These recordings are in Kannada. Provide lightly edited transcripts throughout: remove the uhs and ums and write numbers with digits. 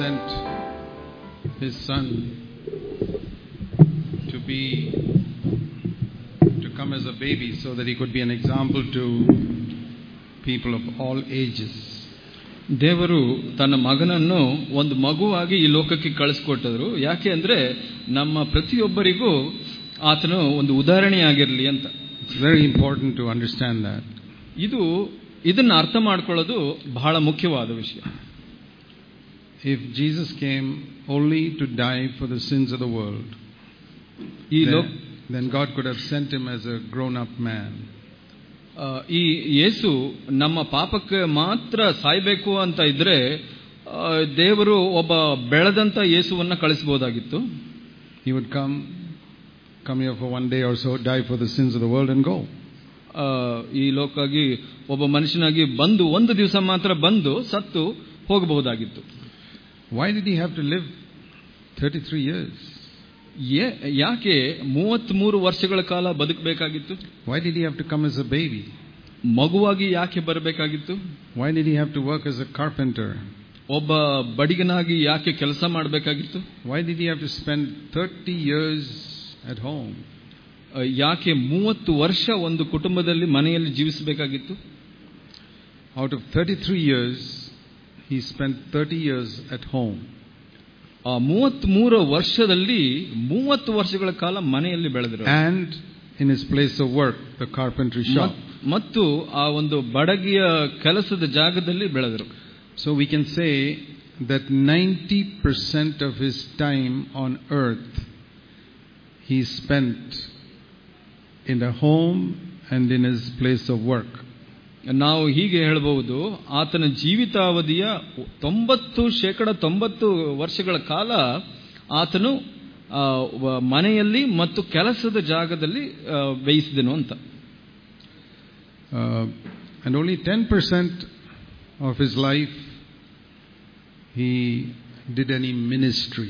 sent His Son to come as a baby so that He could be an example to people of all ages. ದೇವರು ತನ್ನ ಮಗನನ್ನು ಒಂದು ಮಗುವಾಗಿ ಈ ಲೋಕಕ್ಕೆ ಕಳಿಸಿಕೊಟ್ಟರು. ಯಾಕೆ ಅಂದ್ರೆ ನಮ್ಮ ಪ್ರತಿಯೊಬ್ಬರಿಗೂ ಆತನು ಒಂದು ಉದಾಹರಣೆಯಾಗಿರಲಿ ಅಂತ. It's very important to understand that. ಇದನ್ನ ಅರ್ಥ ಮಾಡ್ಕೊಳ್ಳೋದು ಬಹಳ ಮುಖ್ಯವಾದ ವಿಷಯ. If Jesus came only to die for the sins of the world, then God could have sent Him as a grown-up man. ಈ ಯೇಸು ನಮ್ಮ ಪಾಪಕ್ಕೆ ಮಾತ್ರ ಸಾಯಬೇಕು ಅಂತ ಇದ್ರೆ ದೇವರು ಒಬ್ಬ ಬೆಳೆದಂತ ಯೇಸುವನ್ನ ಕಳಿಸಬಹುದಾಗಿತ್ತು. He would come here for one day or so, die for the sins of the world and go. ಈ ಲೋಕಾಗಿ ಒಬ್ಬ ಮನುಷ್ಯನಾಗಿ ಬಂದು ಒಂದು ದಿವಸ ಮಾತ್ರ ಬಂದು ಸತ್ತು ಹೋಗಬಹುದಾಗಿತ್ತು. Why did He have to live 33 years? ಯಾಕೆ 33 ವರ್ಷಗಳ ಕಾಲ ಬದುಕಬೇಕಾಗಿತ್ತು? Why did He have to come as a baby? ಮಗುವಾಗಿ ಯಾಕೆ ಬರಬೇಕಾಗಿತ್ತು? Why did He have to work as a carpenter? ಒಬ್ಬ ಬಡಿಗನಾಗಿ ಯಾಕೆ ಕೆಲಸ ಮಾಡಬೇಕಾಗಿತ್ತು? Why did He have to spend 30 years at home? ಯಾಕೆ 30 ವರ್ಷ ಒಂದು ಕುಟುಂಬದಲ್ಲಿ ಮನೆಯಲ್ಲಿ ಜೀವಿಸಬೇಕಾಗಿತ್ತು? Out of 33 years, He spent 30 years at home. 33 ವರ್ಷದಲ್ಲಿ 30 ವರ್ಷಗಳ ಕಾಲ ಮನೆಯಲ್ಲಿ ಬೆಳೆದರು. And in His place of work, the carpentry shop. ಮತ್ತು ಆ ಒಂದು ಬಡಗಿಯ ಕೆಲಸದ ಜಾಗದಲ್ಲಿ ಬೆಳೆದರು. So we can say that 90% of His time on earth He spent in the home and in His place of work. ನಾವು ಹೀಗೆ ಹೇಳಬಹುದು, ಆತನ ಜೀವಿತಾವಧಿಯ 90% ವರ್ಷಗಳ ಕಾಲ ಆತನು ಮನೆಯಲ್ಲಿ ಮತ್ತು ಕೆಲಸದ ಜಾಗದಲ್ಲಿ ವ್ಯಯಿಸಿದನು ಅಂತ. And only 10% of His life He did any ministry.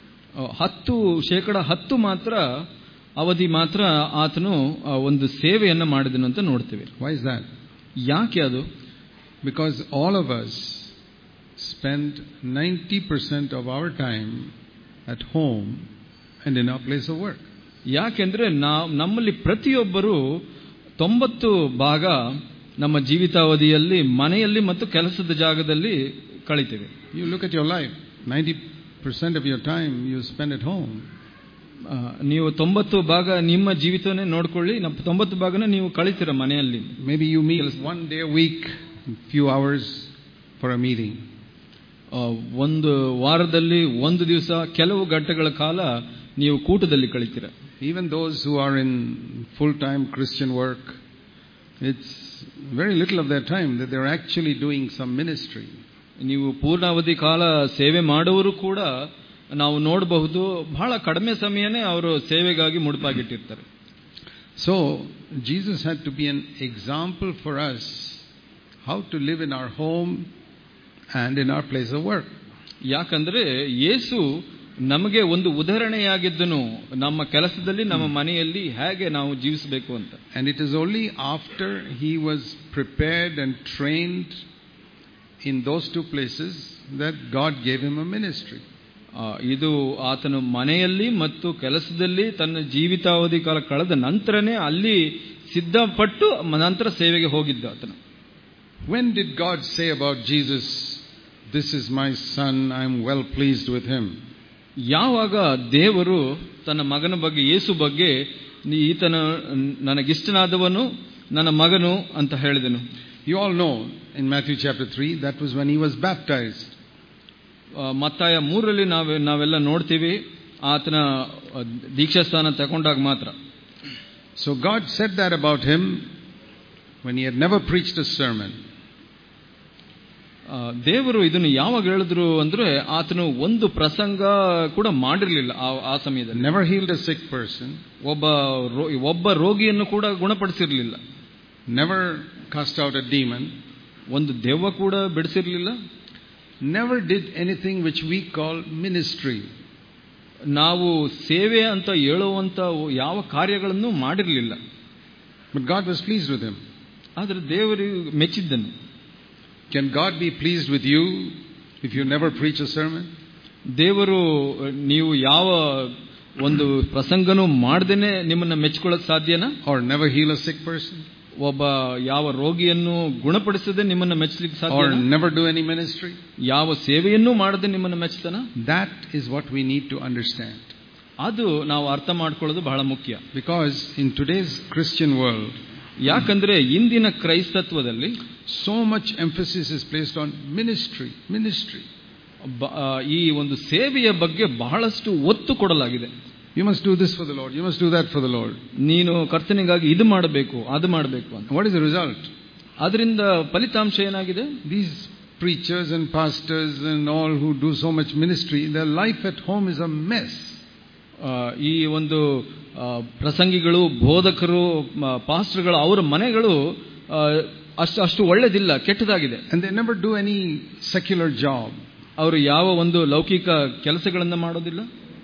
10% ಮಾತ್ರ ಅವಧಿ ಮಾತ್ರ ಆತನು ಒಂದು ಸೇವೆಯನ್ನು ಮಾಡಿದನು ಅಂತ ನೋಡ್ತೇವೆ. Why is that? ಯಾಕೆ ಅದು? Because all of us spend 90% of our time at home and in our place of work. ಯಾಕೆಂದ್ರೆ ನಮ್ಮಲ್ಲಿ ಪ್ರತಿಯೊಬ್ಬರು 90 ಭಾಗ ನಮ್ಮ ಜೀವಿತಾವಧಿಯಲ್ಲಿ ಮನೆಯಲ್ಲಿ ಮತ್ತು ಕೆಲಸದ ಜಾಗದಲ್ಲಿ ಕಳೀತೇವೆ. You look at your life, 90% of your time you spend at home. ನೀವು 90 ಭಾಗ ನಿಮ್ಮ ಜೀವಿತವನ್ನೇ ನೋಡ್ಕೊಳ್ಳಿ, 90 ಭಾಗನ ನೀವು ಕಳೀತೀರ ಮನೆಯಲ್ಲಿ. Maybe you meet one day a week, few hours for a meeting. ಒಂದು ವಾರದಲ್ಲಿ ಒಂದು ದಿವಸ ಕೆಲವು ಗಂಟೆಗಳ ಕಾಲ ನೀವು ಕೂಟದಲ್ಲಿ ಕಳೀತೀರ. Even those who are in full-time Christian work, it's very little of their time that they're actually doing some ministry. ನೀವು ಪೂರ್ಣಾವಧಿ ಕಾಲ ಸೇವೆ ಮಾಡುವವರು ಕೂಡ ನಾವು ನೋಡಬಹುದು, ಬಹಳ ಕಡಿಮೆ ಸಮಯನೇ ಅವರು ಸೇವೆಗಾಗಿ ಮುಡುಪಾಗಿಟ್ಟಿರ್ತಾರೆ. So Jesus had to be an example for us how to live in our home and in our place of work. ಯಾಕಂದ್ರೆ ಯೇಸು ನಮಗೆ ಒಂದು ಉದಾಹರಣೆಯಾಗಿದ್ದನು, ನಮ್ಮ ಕೆಲಸದಲ್ಲಿ ನಮ್ಮ ಮನೆಯಲ್ಲಿ ಹೇಗೆ ನಾವು ಜೀವಿಸಬೇಕು ಅಂತ. And it is only after He was prepared and trained in those two places that God gave Him a ministry. ಇದು ಆತನು ಮನೆಯಲ್ಲಿ ಮತ್ತು ಕೆಲಸದಲ್ಲಿ ತನ್ನ ಜೀವಿತಾವಧಿ ಕಾಲ ಕಳೆದ ನಂತರನೇ ಅಲ್ಲಿ ಸಿದ್ಧಪಟ್ಟು ನಂತರ ಸೇವೆಗೆ ಹೋಗಿದ್ದ ಆತನು. When did God say about Jesus, "This is my son, I am well pleased with him"? ಯಾವಾಗ ದೇವರು ತನ್ನ ಮಗನ ಬಗ್ಗೆ, ಯೇಸು ಬಗ್ಗೆ, ಈತನ ನನಗಿಷ್ಟನಾದವನು ನನ್ನ ಮಗನು ಅಂತ ಹೇಳಿದನು? You all know in Matthew chapter 3, that was when He was baptized. ಮತ್ತಾಯ 3ರಲ್ಲಿ ನಾವೆಲ್ಲ ನೋಡ್ತೀವಿ, ಆತನ ದೀಕ್ಷಾಸ್ಥಾನ ತಗೊಂಡಾಗ ಮಾತ್ರ. So God said that about Him when He had never preached a sermon. ದೇವರು ಇದನ್ನು ಯಾವಾಗ ಹೇಳಿದ್ರು ಅಂದ್ರೆ ಆತನು ಒಂದು ಪ್ರಸಂಗ ಕೂಡ ಮಾಡಿರಲಿಲ್ಲ ಆ ಸಮಯದಲ್ಲಿ. Never healed a sick person. ಒಬ್ಬ ರೋಗಿಯನ್ನು ಕೂಡ ಗುಣಪಡಿಸಿರಲಿಲ್ಲ. Never cast out a demon. ಒಂದು ದೆವ್ವ ಕೂಡ ಬಿಡಿಸಿರಲಿಲ್ಲ. Never did anything which we call ministry. ನಾವು ಸೇವೆ ಅಂತ ಹೇಳುವಂತ ಯಾವ ಕಾರ್ಯಗಳನ್ನು ಮಾಡಿರಲಿಲ್ಲ. But God was pleased with him. ಆದರೆ ದೇವರು ಮೆಚ್ಚಿದ್ದನು. Can God be pleased with you if you never preach a sermon? ದೇವರು ನೀವು ಯಾವ ಒಂದು ಪ್ರಸಂಗನೂ ಮಾಡದೇನೆ ನಿಮ್ಮನ್ನ ಮೆಚ್ಕೊಳ್ಳೋಕೆ ಸಾಧ್ಯನಾ? Or never heal a sick person? ಒಬ್ಬ ಯಾವ ರೋಗಿಯನ್ನು ಗುಣಪಡಿಸದೆ ನಿಮ್ಮನ್ನ ಮೆಚ್ಚಲಿಕ್ಕೆ ಸಾಧ್ಯ? Or never do any ministry? ಯಾವ ಸೇವೆಯನ್ನೂ ಮಾಡದೆ ನಿಮ್ಮನ್ನ ಮೆಚ್ಚತಾನ? That is what we need to understand. ಅದು ನಾವು ಅರ್ಥ ಮಾಡ್ಕೊಳ್ಳೋದು ಬಹಳ ಮುಖ್ಯ. Because in today's Christian world, ಯಾಕಂದ್ರೆ ಇಂದಿನ ಕ್ರೈಸ್ತತ್ವದಲ್ಲಿ so much emphasis is placed on ministry. ಈ ಒಂದು ಸೇವೆಯ ಬಗ್ಗೆ ಬಹಳಷ್ಟು ಒತ್ತು ಕೊಡಲಾಗಿದೆ. You must do this for the Lord. You must do that for the Lord. ನೀನು ಕರ್ತನಿಗಾಗಿ ಇದು ಮಾಡಬೇಕು, ಅದು ಮಾಡಬೇಕು ಅಂತ. What is the result? ಅದರಿಂದ ಫಲಿತಾಂಶ ಏನಾಗಿದೆ? These preachers and pastors and all who do so much ministry, their life at home is a mess. ಈ ಒಂದು ಪ್ರಸಂಗಿಗಳು, ಬೋಧಕರು, ಪಾಸ್ಟರ್ಗಳು, ಅವರ ಮನೆಗಳು ಅಷ್ಟು ಒಳ್ಳೆದಿಲ್ಲ, ಕೆಟ್ಟದಾಗಿದೆ. And they never do any secular job. ಅವರು ಯಾವ ಒಂದು ಲೌಕಿಕ ಕೆಲಸಗಳನ್ನ ಮಾಡೋದಿಲ್ಲ.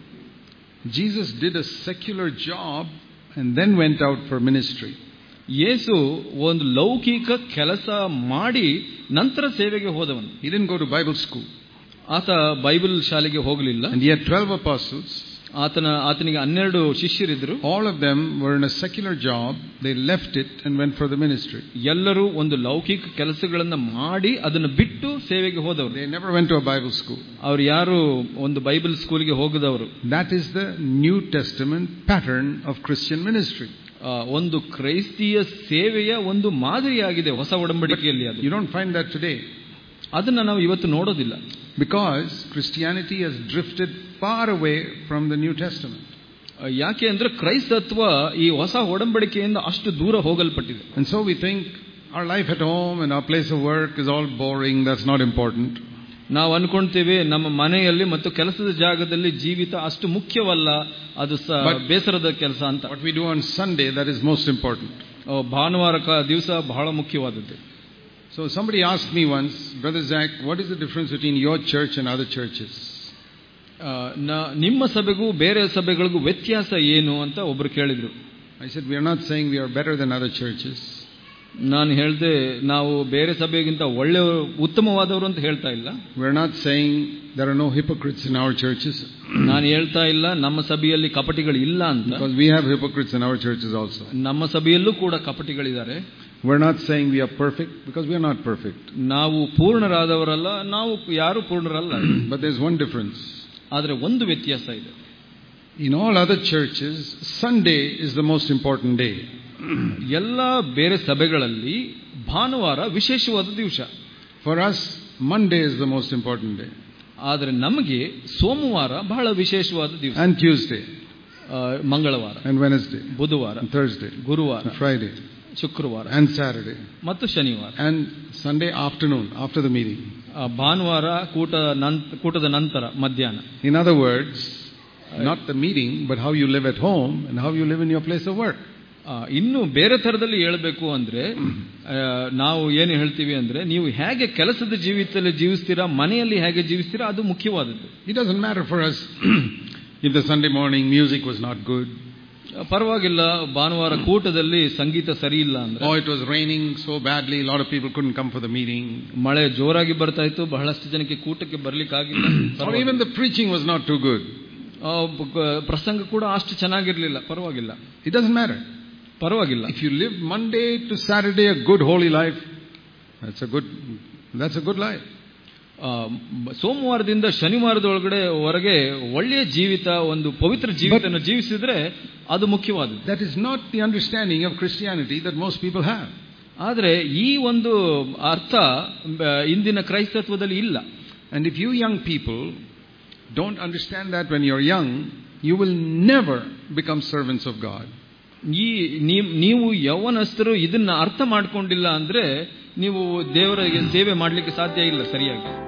Jesus did a secular job and then went out for ministry. ಯೇಸು ಒಂದು ಲೌಕಿಕ ಕೆಲಸ ಮಾಡಿ ನಂತರ ಸೇವೆಗೆ ಹೋದವನು. He didn't go to Bible school. ಆತ ಬೈಬಲ್ ಶಾಲೆಗೆ ಹೋಗಲಿಲ್ಲ. And he had 12 apostles. ಆತನಿಗೆ 12 ಶಿಷ್ಯರಿದ್ದರು. All of them were in a secular job. They left it and went for the ministry. ಎಲ್ಲರೂ ಒಂದು ಲೌಕಿಕ ಕೆಲಸಗಳನ್ನ ಮಾಡಿ ಅದನ್ನು ಬಿಟ್ಟು ಸೇವೆಗೆ ಹೋದವರು. They never went to a Bible school. ಅವರು ಯಾರು ಒಂದು ಬೈಬಲ್ ಸ್ಕೂಲ್ಗೆ ಹೋಗದವರು. That is the New Testament pattern of Christian ministry. ಒಂದು ಕ್ರೈಸ್ತಿಯ ಸೇವೆಯ ಒಂದು ಮಾದರಿಯಾಗಿದೆ ಹೊಸ ಒಡಂಬಡಿಕೆಯಲ್ಲಿ. ಅದು you don't find that today. ಅದನ್ನ ನಾವು ಇವತ್ತು ನೋಡೋದಿಲ್ಲ. Because Christianity has drifted far away from the New Testament. ಯಾಕೆ ಅಂದ್ರೆ ಕ್ರೈಸ್ತತ್ವ ಈ ಹೊಸ ಒಡಂಬಡಿಕೆಯಿಂದ ಅಷ್ಟು ದೂರ ಹೋಗಲ್ಪಟ್ಟಿದೆ. And so we think our life at home and our place of work is all boring, that's not important. ನಾವು ಅನ್ಕೊಂತೀವಿ ನಮ್ಮ ಮನೆಯಲ್ಲಿ ಮತ್ತು ಕೆಲಸದ ಜಾಗದಲ್ಲಿ ಜೀವಿತ ಅಷ್ಟು ಮುಖ್ಯವಲ್ಲ, ಅದು ಬೇಸರದ ಕೆಲಸ ಅಂತ. What we do on Sunday, that is most important. ಭಾನುವಾರ ದಿವಸ ಬಹಳ ಮುಖ್ಯವಾದದ್ದು. So somebody asked me once, Brother Zach, what is the difference between your church and other churches? ನಿಮ್ಮ ಸಭೆಗೂ ಬೇರೆ ಸಭೆಗಳಿಗೂ ವ್ಯತ್ಯಾಸ ಏನು ಅಂತ ಒಬ್ರು ಕೇಳಿದ್ರು. I said, we are not saying we are better than other churches. ನಾನು ಹೇಳಿದೆ, ನಾವು ಬೇರೆ ಸಭೆಗಿಂತ ಉತ್ತಮವಾದವರು ಅಂತ ಹೇಳ್ತಾ ಇಲ್ಲ. We are not saying there are no hypocrites in our churches. ನಾನು ಹೇಳ್ತಾ ಇಲ್ಲ ನಮ್ಮ ಸಭೆಯಲ್ಲಿ ಕಪಟಿಗಳು ಇಲ್ಲ ಅಂತ. Because we have hypocrites in our churches also. ನಮ್ಮ ಸಭೆಯಲ್ಲೂ ಕೂಡ ಕಪಟಿಗಳಿದ್ದಾರೆ. We are not saying we are perfect, because we are not perfect. ನಾವು ಪೂರ್ಣರಾದವರಲ್ಲ, ನಾವು ಯಾರು ಪೂರ್ಣರಲ್ಲ. But there is one difference. ಆದರೆ ಒಂದು ವ್ಯತ್ಯಾಸ ಇದೆ. In all other churches, Sunday is the most important day. ಎಲ್ಲ ಬೇರೆ ಸಭೆಗಳಲ್ಲಿ ಭಾನುವಾರ ವಿಶೇಷವಾದ ದಿವಸ. For us, Monday is the most important day. ಆದರೆ ನಮಗೆ ಸೋಮವಾರ ಬಹಳ ವಿಶೇಷವಾದ ದಿವಸ. And Tuesday. ಮಂಗಳವಾರ. And Wednesday. ಬುಧವಾರ. And Thursday. ಗುರುವಾರ. And Friday. ಶುಕ್ರವಾರ. And Saturday. ಮತ್ತು ಶನಿವಾರ. And Sunday afternoon, after the meeting. ಭಾನುವಾರ ಕೂಟದ ನಂತರ ಮಧ್ಯಾಹ್ನ. In other words, not the meeting, but how you live at home and how you live in your place of work. ಇನ್ನು ಬೇರೆ ತರದಲ್ಲಿ ಹೇಳಬೇಕು ಅಂದ್ರೆ ನಾವು ಏನು ಹೇಳ್ತೀವಿ ಅಂದ್ರೆ, ನೀವು ಹೇಗೆ ಕೆಲಸದ ಜೀವಿತದಲ್ಲಿ ಜೀವಿಸ್ತೀರಾ, ಮನೆಯಲ್ಲಿ ಹೇಗೆ ಜೀವಿಸ್ತೀರಾ, ಅದು ಮುಖ್ಯವಾದದ್ದು. It doesn't matter for us if the Sunday morning music was not good. ಪರವಾಗಿಲ್ಲ, ಭಾನುವಾರ ಕೂಟದಲ್ಲಿ ಸಂಗೀತ ಸರಿ ಇಲ್ಲ ಅಂದ್ರೆ. Oh, it was raining so badly, a lot of people couldn't come for the meeting. ಮಳೆ ಜೋರಾಗಿ ಬರ್ತಾ ಇತ್ತು, ಬಹಳಷ್ಟು ಜನಕ್ಕೆ ಕೂಟಕ್ಕೆ ಬರ್ಲಿಕ್ಕೆ ಆಗಿಲ್ಲ. Or even the preaching was not too good. ಪ್ರಸಂಗ ಕೂಡ ಅಷ್ಟು ಚೆನ್ನಾಗಿರ್ಲಿಲ್ಲ, ಪರವಾಗಿಲ್ಲ. It doesn't matter. ಪರವಾಗಿಲ್ಲ. If you live Monday to Saturday a good holy life, that's a good life. ಸೋಮವಾರದಿಂದ ಶನಿವಾರದೊಳಗಡೆ ಹೊರಗೆ ಒಳ್ಳೆಯ ಜೀವಿತ, ಒಂದು ಪವಿತ್ರ ಜೀವಿತವನ್ನು ಜೀವಿಸಿದ್ರೆ ಅದು ಮುಖ್ಯವಾದದ್ದು. That is not the understanding of Christianity that most people have. ಆದರೆ ಈ ಒಂದು ಅರ್ಥ ಇಂದಿನ ಕ್ರೈಸ್ತತ್ವದಲ್ಲಿ ಇಲ್ಲ. And if you young people don't understand that when you're young, you will never become servants of God. ನೀವು ಯೌವನಸ್ಥರು ಇದನ್ನ ಅರ್ಥ ಮಾಡ್ಕೊಂಡಿಲ್ಲ ಅಂದ್ರೆ ನೀವು ದೇವರಿಗೆ ಸೇವೆ ಮಾಡಲಿಕ್ಕೆ ಸಾಧ್ಯ ಇಲ್ಲ ಸರಿಯಾಗಿ.